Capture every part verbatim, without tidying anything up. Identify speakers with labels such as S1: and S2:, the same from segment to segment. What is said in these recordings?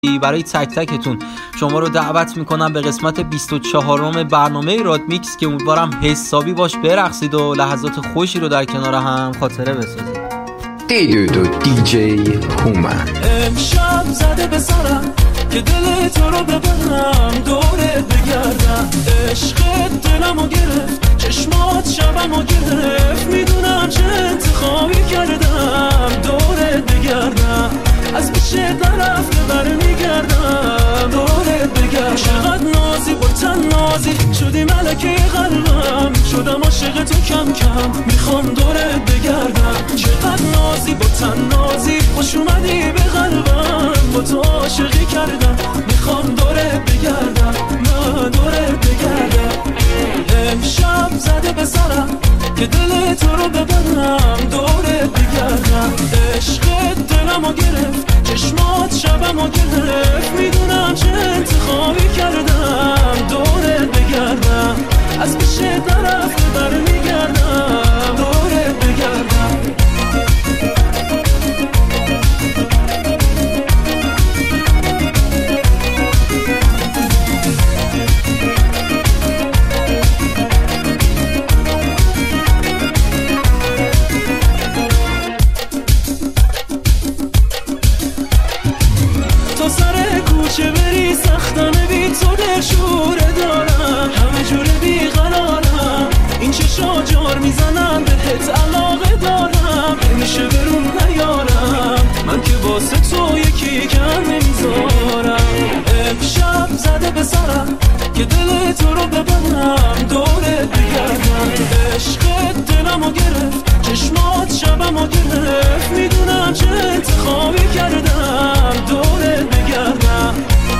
S1: برای تک تکتون شما رو دعوت میکنم به قسمت بیست و چهارم برنامه رادمیکس که امیدوارم حسابی باش برقصید و لحظات خوشی رو در کنار هم خاطره بسازید.
S2: دیدو دی جی هومن
S3: امشب زده به سرم که دل تو رو ببرم دورت بگردم، عشقت دلمو گرفت چشمات شبمو گرفت، میدونم چه انتخابی کردم دورت بگردم، از پیشه طرف بر میگردم دورت بگردم. چقدر نازی با تن نازی شدی ملکه قلبم، شدم عاشق تو کم کم میخوام دورت بگردم. چقدر نازی با تن نازی خوش اومدی به قلبم، با تو عاشقی کردم میخوام دورت بگردم، نه دورت بگردم. امشب زده به سرم که دل تو رو ببرم دورت بگردم، عشقت دلمو گرفت چشمات شبمو گرفت، میدونم چه انتخابی کردم دورت بگردم، از پیشه طرف بر میگردم دورت بگردم. چه بری سختانه بی تو دلشوره دارم، همه جوره بی قرارم، این چشا جار میزنم بهت علاقه دارم، نمیشه برون نیارم من که واسه تو یکی کم نمیذارم. امشب زده به سرم که دل تو رو ببرم دورت بگردم، عشقت دلمو گرفت چشمات شبمو گرفت، میدونم چه انتخابی کردم دورت بگردم.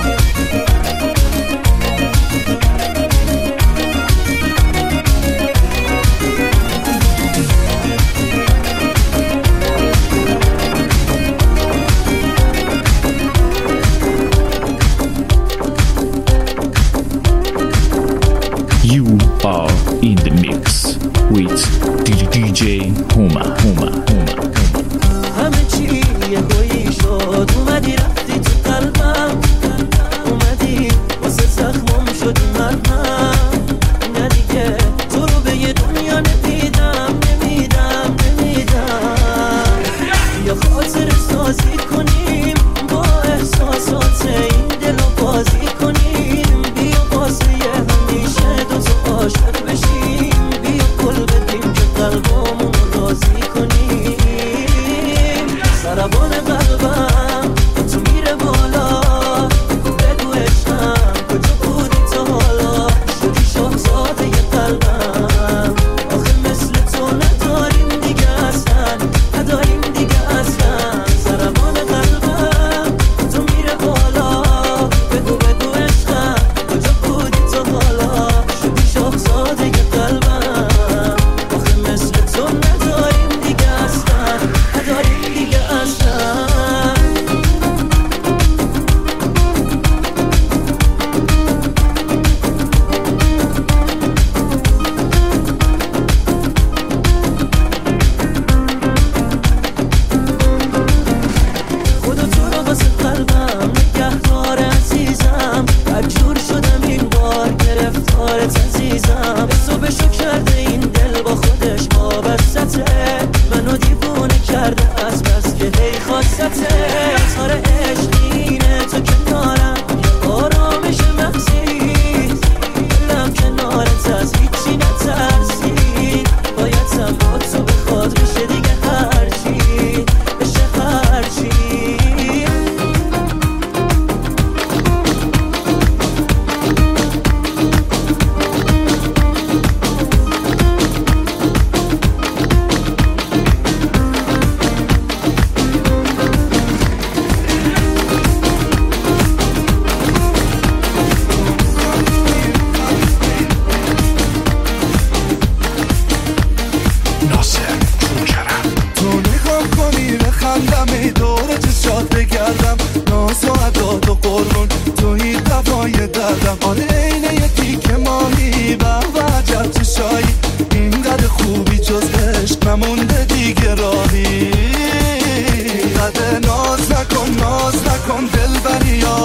S4: You are in the mix with دی جی هومن هومن هومن.
S5: همه چی یه گویی شد، اومدی رفتی تو قلبم، اومدی واسه زخمم شدی مرهم، نه دیگه تو رو به یه دنیا نمیدم نمیدم نمیدم. یا خاطر سازی کنیم با احساسات این دل رو بازی کنیم، بیا واسه همیشه دوتا عاشق بشیم، بیا کل بدیم که قلبمون رو راضی کنیم. سربان قلبم تو میره بالا، بگو عشقم کجا بودی تا حالا، شدی شاهزاده قلبم، آخه مثل تو نداریم دیگه اصلا، نداریم دیگه اصلا. سربان قلبم تو میره بالا، بگو بگو عشقم کجا بودی تا حالا، شدی شاهزاده قلبم، آخه مثل تو نداریم دیگه اصلا، نداریم دیگه اصلا. خدا تو رو واسه قلبم نگهدار عزیزم، بدجور شدم این بار گرفتارت عزیزم، حسابشو کرده این دل با خودش وابستته، منو دیوونه کرده از بس که هی خواستته. اظهار عشق اینه تو کنارم، آرامش مغزی دلم کنارت از هیچی نترسید، بایدم با تو بخواد بشه دیگه هرچی بشه هرچی.
S6: تو نگاه کنی بخندم ای دورت شاد بگردم، ناز و عداد و قربون توی دفای دردم، آره اینه یه تیک ماهی و عجب چشایی، اینقدر خوبی جز عشق نمونده دیگه راهی. قدر ناز نکن ناز نکن دل بریا،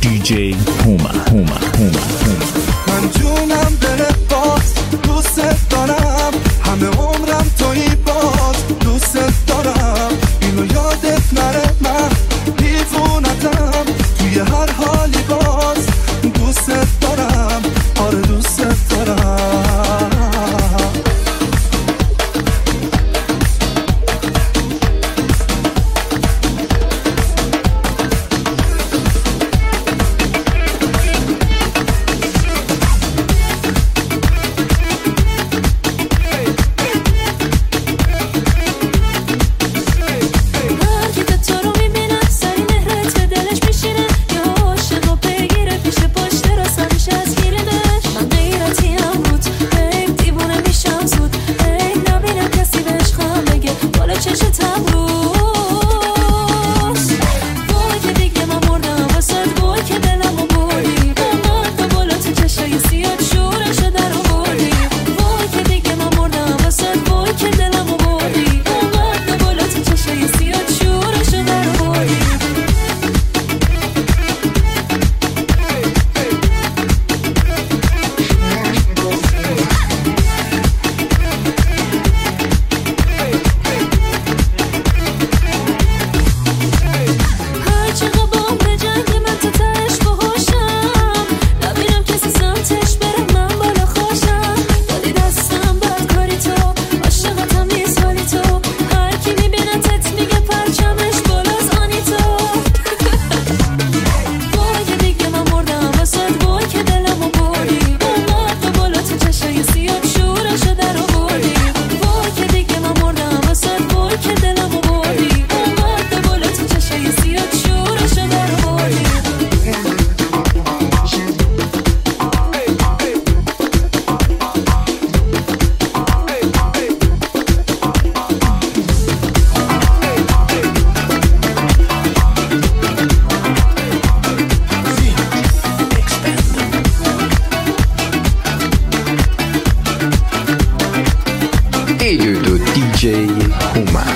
S4: دی جی هوما هوما هوما هوما
S6: من جونم دل باز دوست دارم همه عمرم توی باز دوست دارم اینو یادت نره من دیوونتم توی هر حالی باز دوست دارم آره دوست دارم
S2: دی جی هوما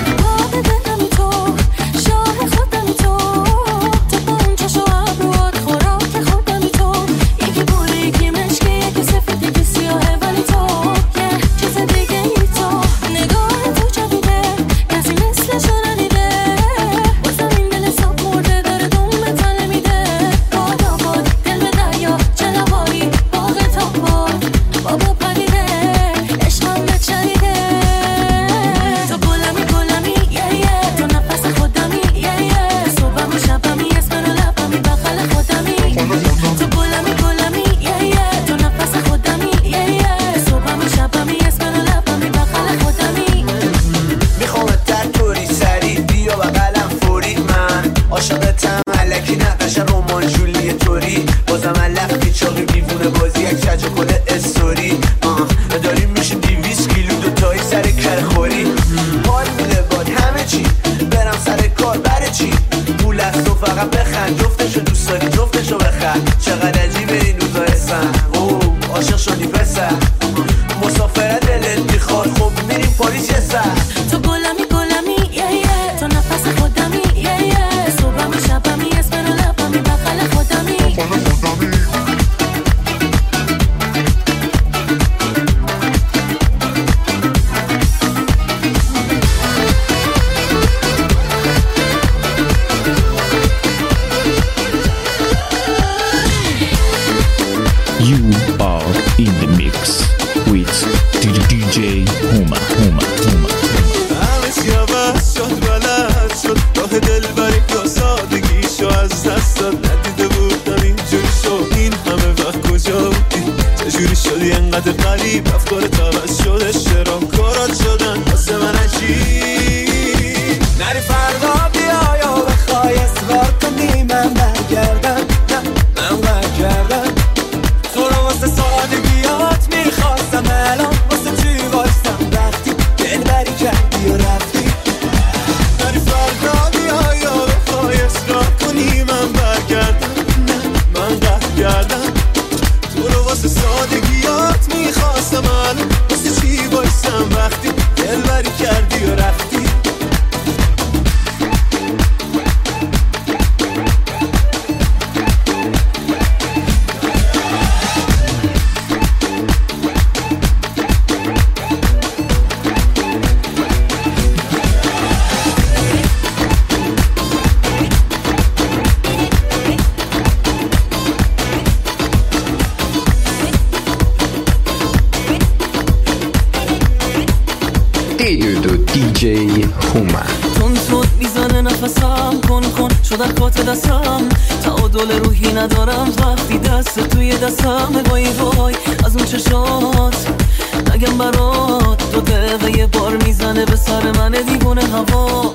S2: دیجی هومن.
S5: تون تون میزنه نفسم، کن کن شده کات دستم، تعادل روحی ندارم وقتی دست توی دستم. وای وای از اون چشات نگم برات، دو دقیقه یه بار میزنه به سر من دیوونه هوا.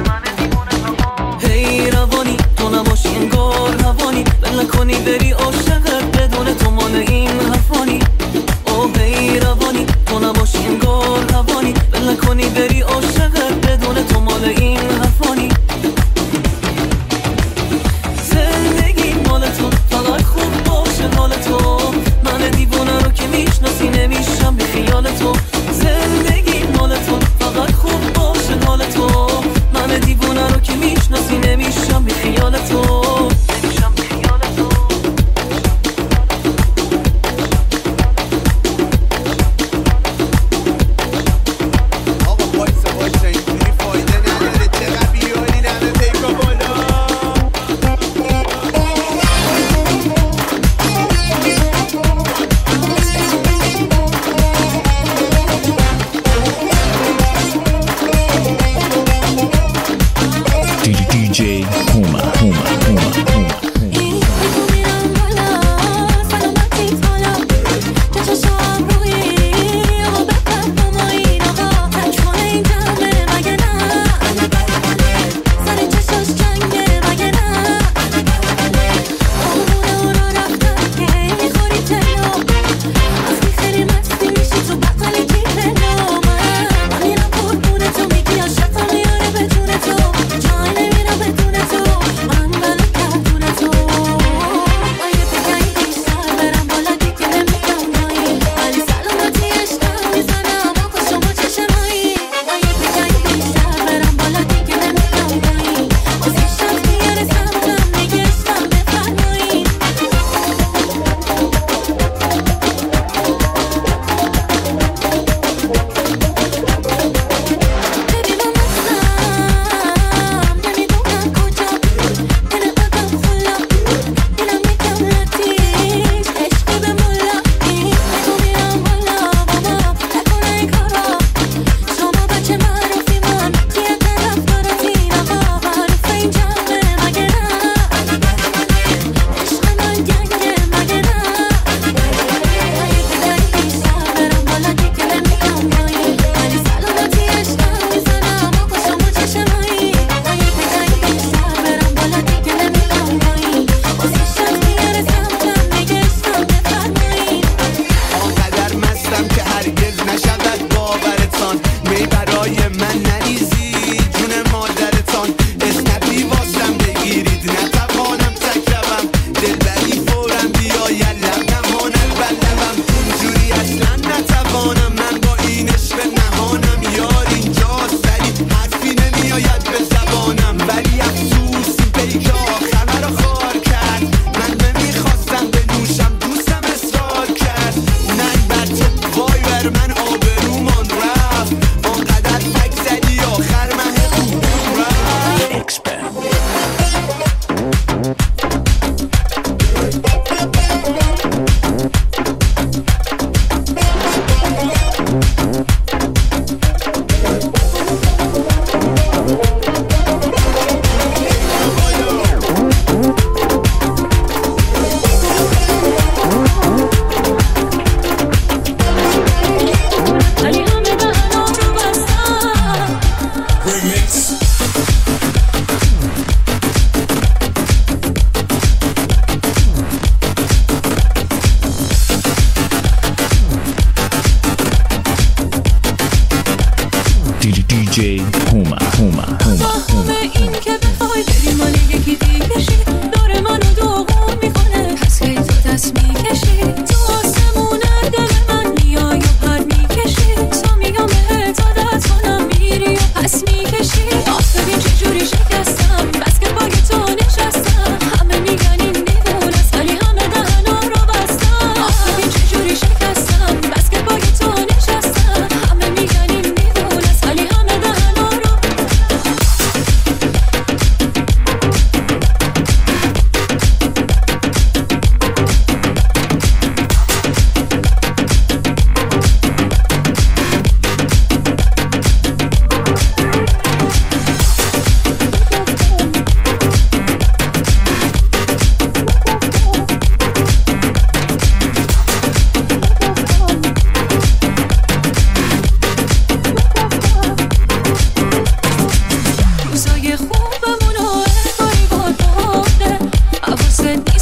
S5: هی روانی تو نباشی انگار روانی، بل نکنی بری عاشقت بدون تو مال این حرفانی. اوه هی روانی تو نباشی انگار روانی، بل نکنی بری عاشقت بدون تو مال این حرفانی. زندگی مال تو فقط خوب باشه حال تو، من دیوونه رو که میشناسی نمیشم بی خیال تو. زندگی مال تو فقط خوب باشه حال تو، من دیوونه رو که میشناسی نمیشم بی خیال تو. نمیشم بی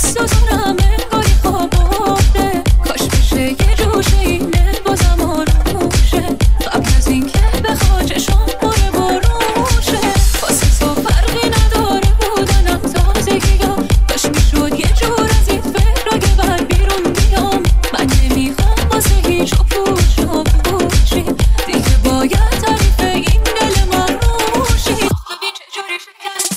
S7: میسوزونم انگاری خواب برده کاش بشه یه جوشه اینه بازم آروشه قبل از این که بخوا چشم باره بروشه واسه تو فرقی نداره بودنم تازگی ها کاش میشد یه جور از این فکر اگه بر بیرون بیام من نمیخوام واسه هیچ و پوش و پوشی دیگه باید تعریف این دل من روشی ببین چجوری شکست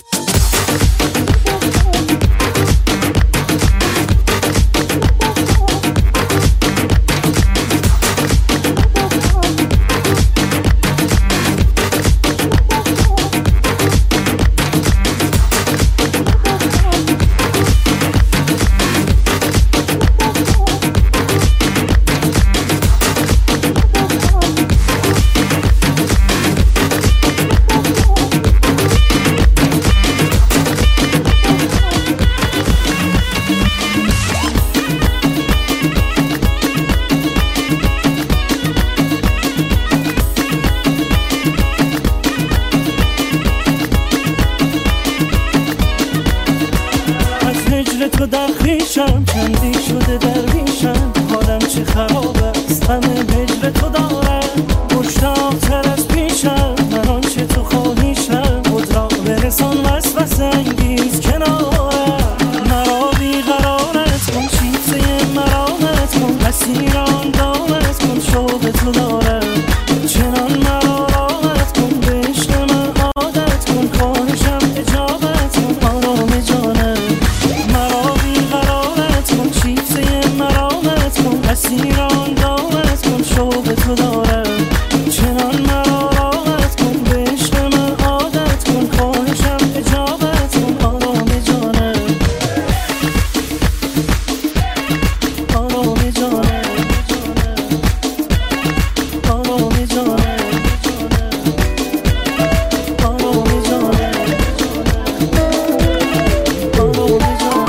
S3: تو در خیشم چندی شده درویشم حالم چه خراب است همه هجر تو دارم مشتاق‌تر از پیشم من آنچه تو خواهیشم خود را برسان وسوسه انگیز کنارم مرا بیقرارت کن چیزه مرامت کن مسیر آن دامت کن شوق تو دارم چنان مرا راحت کن به عشق من عادت کن خواهشم اجابت کن آرام جانم مسیر آن دامت کن شوق تو دارم چنان مرا راحت کن به عشق من عادت کن خواهشم اجابت کن آرام جانم آرام جانم آرام جانم آرام جانم آرام جانم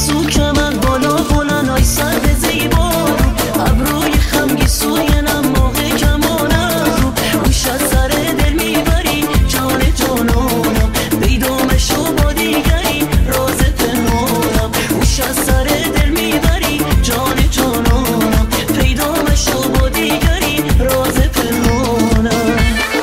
S5: گیسو که من بالا بلند های سر به زیبان ابروی خم گیسوی نم ماه کمانم روش از سر دل میبری جان جانانم بیدامشو با دیگری راز پنهانم روش از سر دل میبری جان جانانم پیدامشو با دیگری راز پنهانم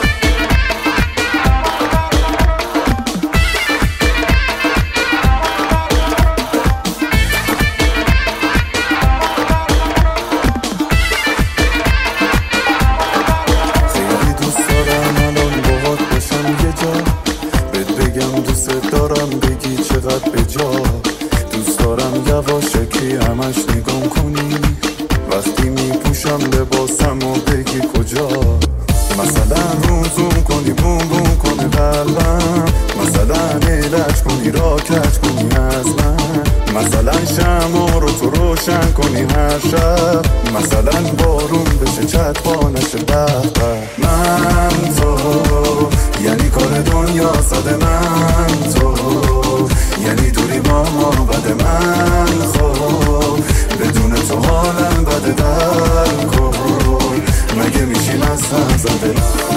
S6: یواشکی همش نگام کنی وقتی میپوشم لباسم و بگی کجا مثلا روزوم کنی بوم بوم کنی قلبم مثلا علاج کنی را کج کنی از من مثلا شمع رو تو روشن کنی هر شب مثلا بارون بشه چتبا نشه بخت من تو یعنی کار دنیا صد من تو یعنی دوری با ما بد من خب بدون تو حالم بده در کن مگه میشیم از هم زده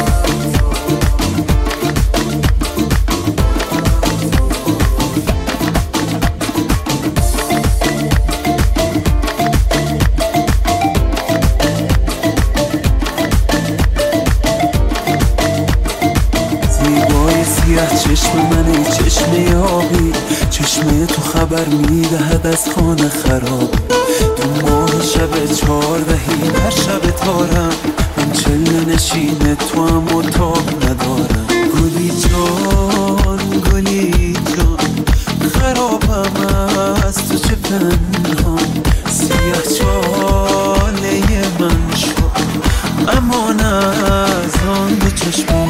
S3: چشم منه چشم آبی چشمه تو خبر میدهد از خانه خراب تو ماه شب چهاردهی در شب تارم من چله نشین تو هم و تاب ندارم گلی جان گلی جان خرابم از تو چه پنهان سیاه چاله من شد امان از آن دو چشمان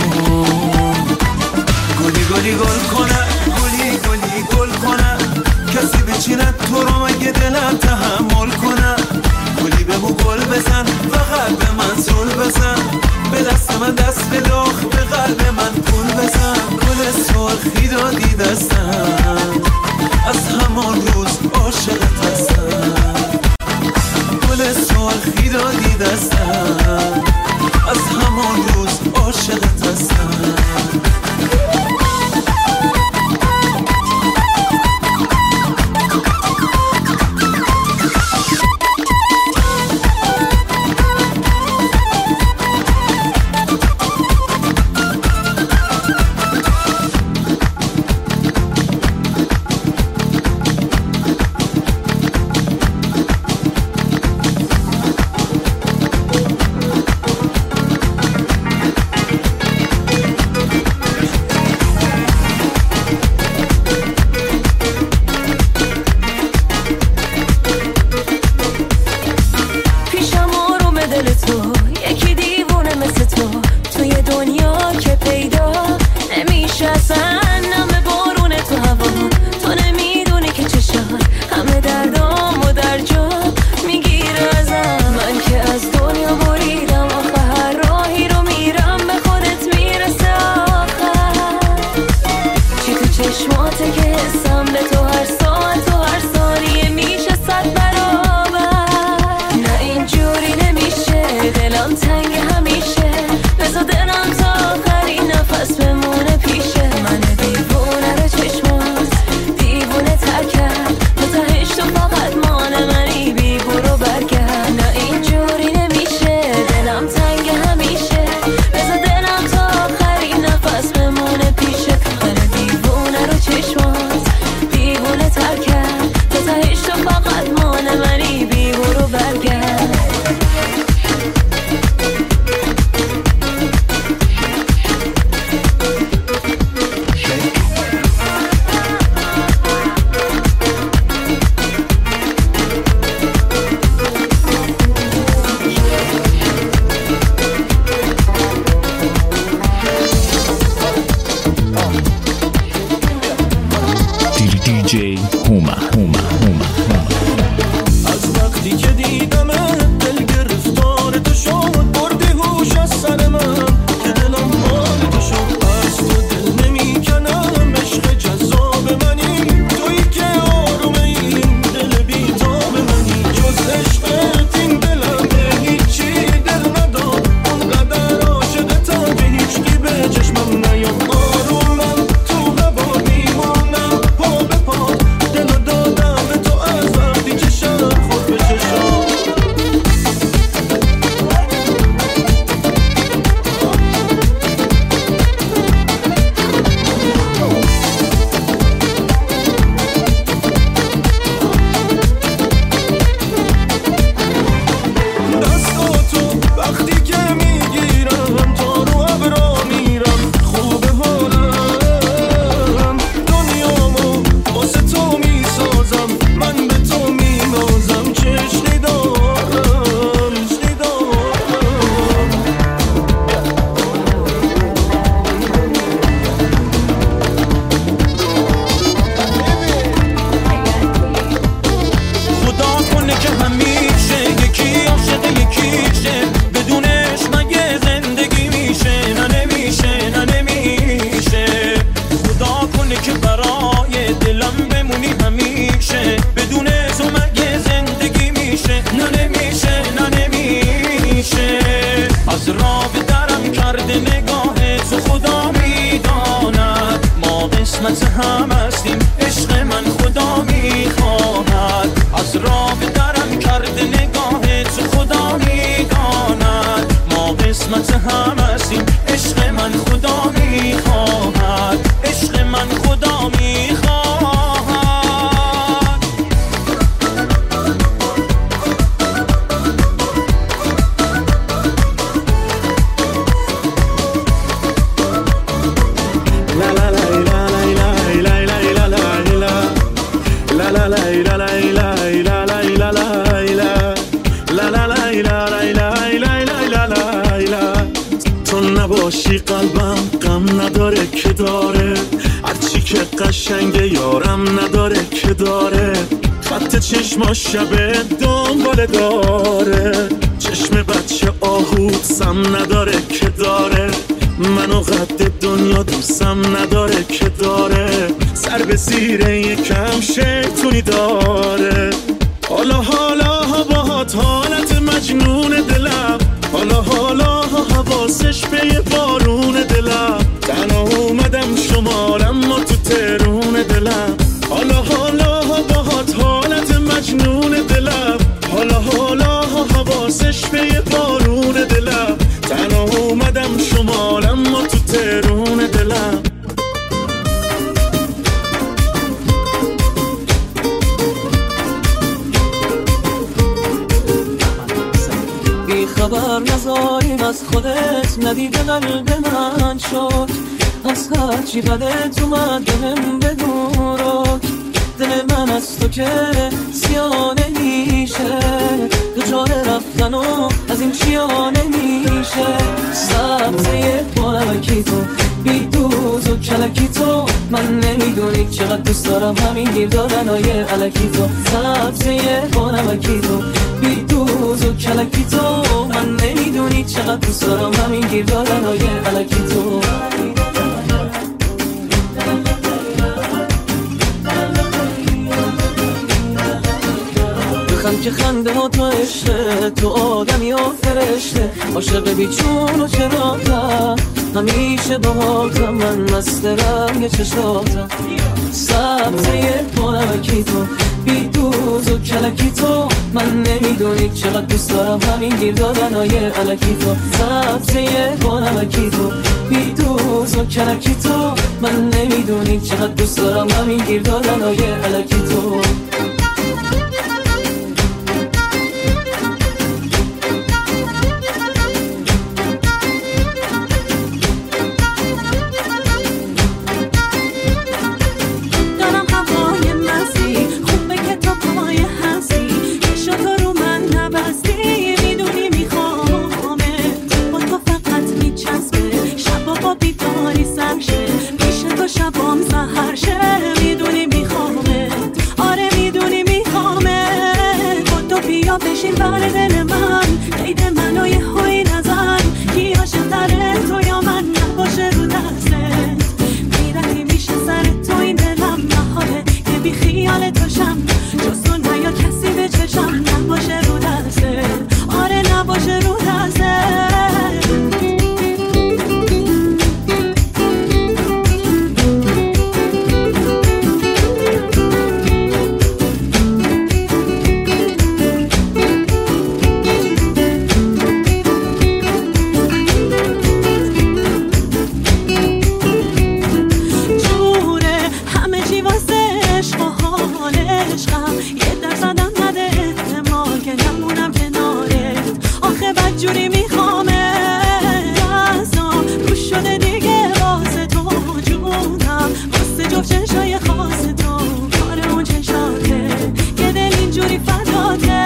S3: گلی گلی گل کنه گلی گلی گل کنه کسی بچیند تو رو مگه دلم تحمل کنه گلی بگو گل بزن و قلب من زل بزن به دست من دست بلاخ به قلب من پول بزن گل سرخی دادی دستم از همان روز عاشقت هستم گل سرخی دادی دستم از همان روز عاشقت هستم قسمت هم هستیم. عشق من خدا میخواهد، از راه درم کرده نگاه تو خدا میداند. ما قسمت هم هستیم. عشق من خدا میخواهد، عشق من خدا میخواهد.
S6: نباشی قلبم غم نداره که داره، هرچی که قشنگه یارم نداره که داره. خط چشماش شبه دنباله داره، چشم بچه آهود سم نداره که داره. منو قد دنیا دوستم نداره که داره، سر به زیر یکم شیطونی داره. حالا حالا باهات حالت مجنون دلم، حالا حالا حواسش به یه بارون دلم. تنها اومدم شمارم ما تو ترون دلم. حالا حالا باهات حالت مجنون دلم، حالا حالا حواسش به یه بارون دلم. تنها اومدم شمارم ما تو ترون دلم.
S5: خبر نزاریم از خودت، ندیده قلب من شد. از هرچی بدت اومد بهم بگو رک. دل من از تو که سیاه نمیشه، دچار رفتن و از این چیا نمیشه. سبزه بانمکی تو، بی دوز و کلکی تو، من نمیدونی چقدر دوست دارم همین گیر دادن های علکی تو. سبزه بانمکی تو، بی دوز و کلکی تو، من نمیدونی چقدر دوست دارم همین گیر دادن های علکی تو. بخند که خنده ها تو عشقه، تو آدمی ها فرشته. عاشق بیچون و چراتم، همیشه باهاتم، من مست رنگ چشاتم. سبزه بانمکی تو، بی دوز و کلکی تو، من نمیدونی چقدر دوست دارم همین گیر دادن های علکی تو. سبزه بانمکی تو، بی دوز و کلکی تو، من نمیدونی چقدر دوست دارم همین گیر دادن های علکی تو. بشین بر دل من، قید منو یه هایی نزن. کی عاشق تره تو یا من، نباشه رو دستت. میرهی میشه سر تو این دلم، محاله که بی خیال توشم. جز تو نیا کسی به چشم، نباشه رو دستت. آره نباشه رو دستت. جوری میخوامه دستا روش شده دیگه واسه تو جونم، واسه جفت چشای خاص تو. کار اون چشاته که دل اینجوری فداته.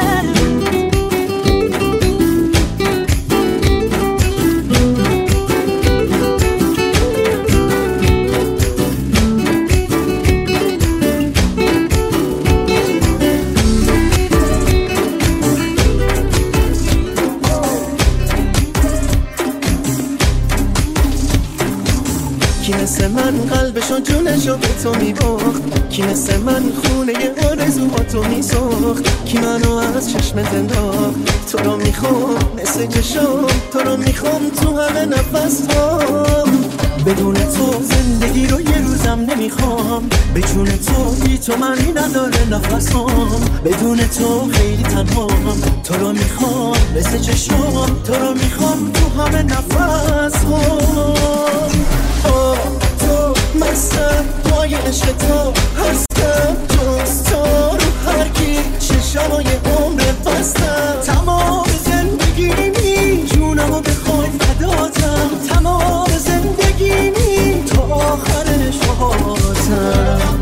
S5: کی مثل من قلبشو جونشو به تو میباخت، کی مثل من خونه آرزوهاتو میساخت. کی منو از چشمت انداخت، تو رو میخوام مثل چشام، تو رو میخوام تو همه نفس ها. بدون تو زندگی رو یه روزم دلم نمیخوام به جون تو، بی تو معنی نداره نفسام، بدون تو خیلی تنهام. تو رو میخوام مثل چشمام، تو رو میخوام تو همه نفس ها. تو مستم پای عشق تو هستم، دوستا رو هر کی چشمای عمر بستم. تمام زندگیمی جونمو بخوای فداتم، تمام زندگیمی تا آخر شهادتم.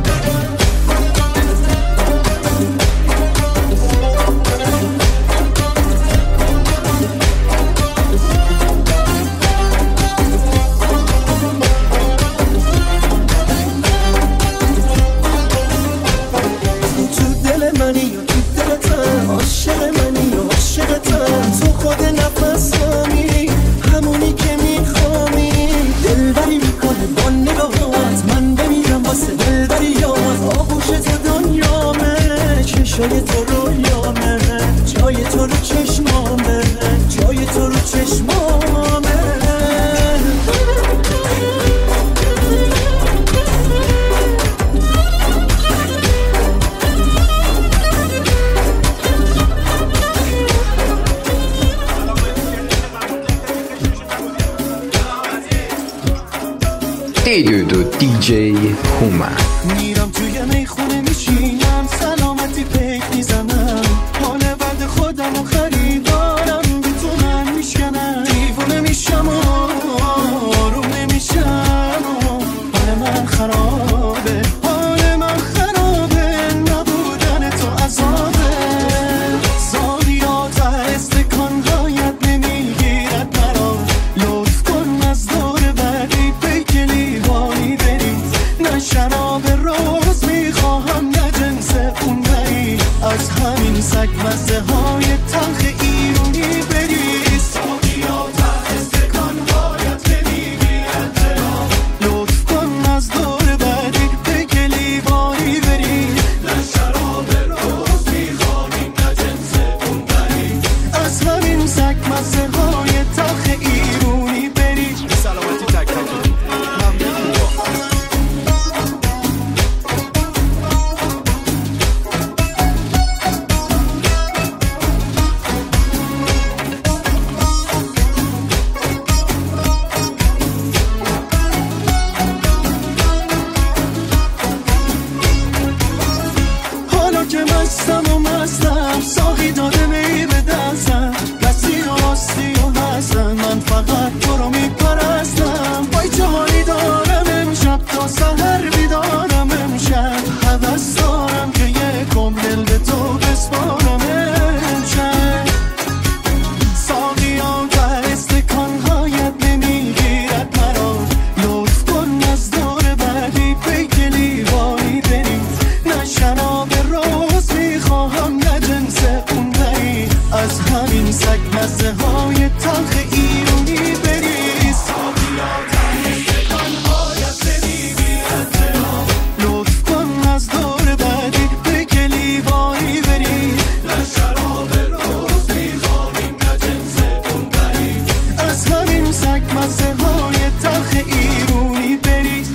S5: جای تو رو یامه، جای تو رو چشمامه، جای تو رو چشمامه.
S2: دیدو دی جی هومن.
S5: میرم توی میخونه میشینم، سلامتی پیک میزنم، حال بعد خودم و خریدارم بی تو من میشکنم. دیوونه میشم و آروم نمیشم و حال من خرابه، حال من خرابه، نبودن تو عذابه. زادیات استکانهایت نمیگیرد مرا، لطف کن از دور بعدی پیک لیوانی برید. نه شراب روز میخواهم، نه جنس اون بری، از همین سگ مزه های تلخ ایرونی بری. ساقیات استکان باید نمیگیرد چرا، لطف کن از دور بعدی پیک لیوانی بری. نه شراب روز میخواهیم، نه جنس اون بری، از همین سگ مزه های تلخ ایرونی بری. سلامتی تک تک که مستم و مستم، ساقی داده می به دستم، دستی و راستی و هستم، من فقط تو رو می پرستم. وای چه حالی دارم امشب، تا سحر بیدارم امشب، حوث دارم که یکم دل به تو بسپارم امشب. ساقی آن استکانهایت نمیگیرد مرا، لطف کن از دور بعدی پیک لیوانی برید. نه شراب روز میخواهم، نه جنس اون بری، از همین سگ مزه های تلخ ایرونی بری. ساقیات استکانهایت نمیگیرد چرا، لطف کن از دور بعدی پیک لیوانی بری. نه شراب روز میخواهیم، نه جنس اون بری، از همین سگ مزه های تلخ ایرونی بری.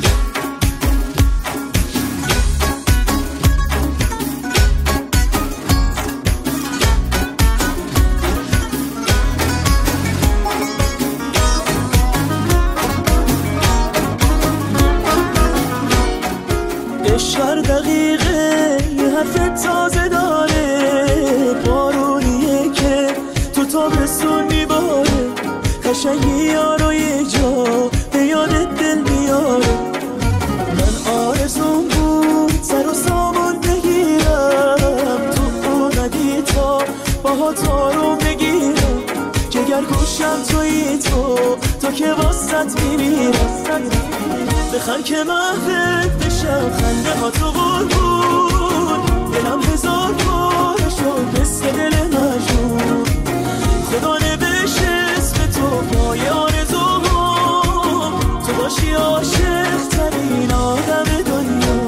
S5: هر دقیقه یه حرف تازه داره، بارونیه که تو تابستون میباره، قشنگی یارو یه جا به یادت دل میاره. من آرزون بود سر و سامان بگیرم، تو اومدی تا باهات آروم بگیرم، جگر گوشم توی تو، تو که واسط میمیرم. بخند که محبت بشم، خنده ها تو قربون، دلم هزار باره شد مثل دل مجنون. خدا نوشت اسم تو پای آرزوم، تو باشی عاشق ترین آدم دنیا.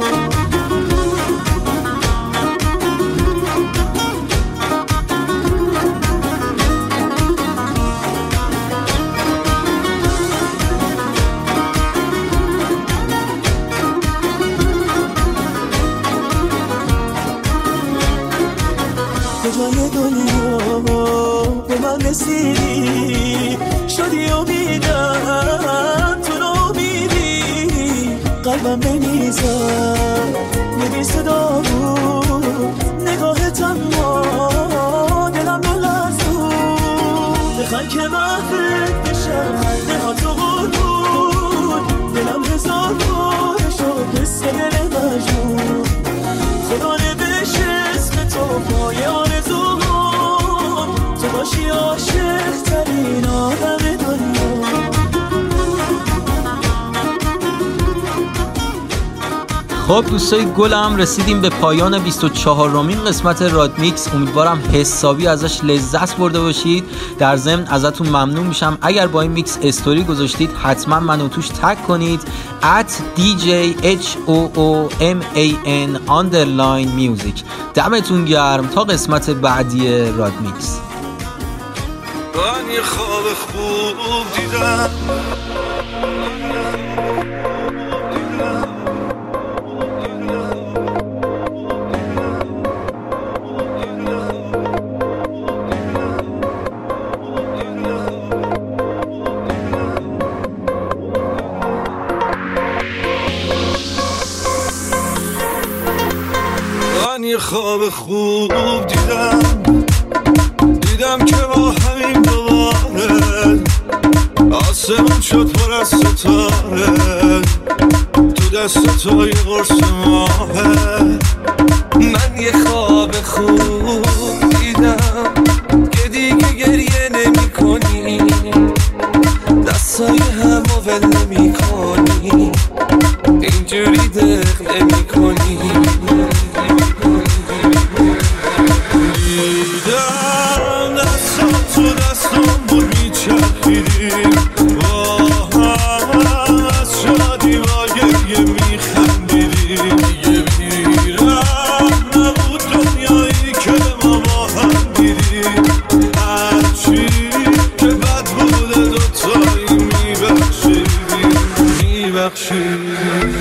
S5: جای دنیا به من رسیدی، شدی امیدم تو نامیدی، قلبم بمیزد یه بی صدا بود نگاهت، اما دلم نلرزود، بخوای که من فکر بشم خنده ها تو قربون، دلم هزار باره شد مثل دل مجنون، خدا نوشت اسم تو پای آرزوم، تو باشی عاشق ترین آدم دنیا.
S1: خب دوستای گلم، رسیدیم به پایان بیست و چهارمین قسمت رادمیکس. امیدوارم حسابی ازش لذت برده باشید. در ضمن ازتون ممنون میشم اگر با این میکس استوری گذاشتید حتما منو توش تگ کنید ات دی جی اچ او او ام ای ان underline music. دمتون گرم تا قسمت بعدی رادمیکس.
S6: من یه خواب خوب دیدم، یه خواب خوب دیدم، دیدم که با همین دوباره آسمون شد پر از ستاره، تو دست تو یه قرص ماهه. من یه خواب خوب دیدم که دیگه گریه نمی کنی، دستای همو ول نمی کنی، اینجوری دق نمی کنی. دیدم دستم تو دستم بود میچرخیدیم با هم، از شادی با گریه میخندیدیم، دیگه بیرم نبود دنیایی که ما با هم دیدیم، هرچی که بد بوده دوتایی میبخشیدیم میبخشیدیم.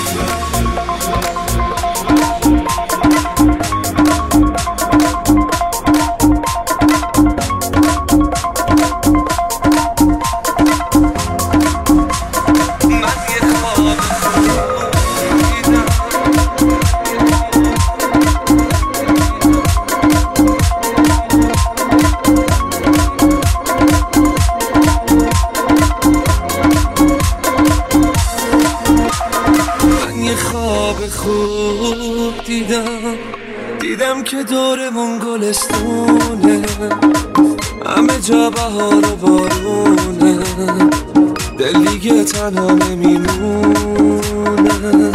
S6: دیدم که دورمون گلستونه، همه جا بهار و بارونه، دل دیگه تنها نمیمونه.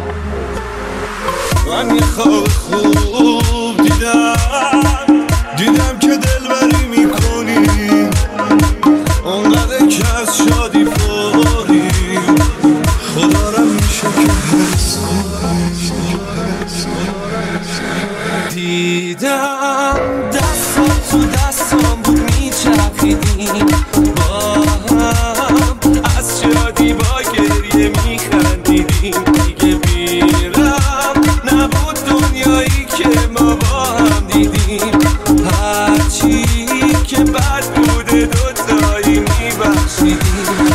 S6: من یه خواب خوب دیدم، دیدم که دلبری میکنی، اونقدر که از شادی پری، خدا را میشه که حس دیدم دستم تو دستم بود میچرخیدیم با هم، از شادی با گریه میخندیدیم، دیگه بیرم نبود دنیایی که ما با هم دیدیم، هرچی که بد بوده دوتایی میبخشیدیم.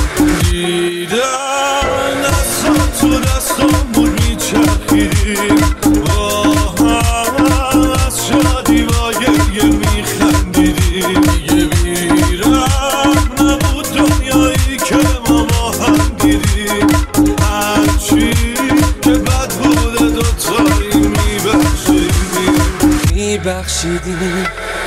S6: دیدم دستم تو دستم بود میچرخیدیم با هم، از شادی با گریه میخندیدیم، دیگه بیرم نبود دنیایی که ما با هم دیدیم، هرچی که بد بوده دوتایی میبخشیدیم میبخشیدیم.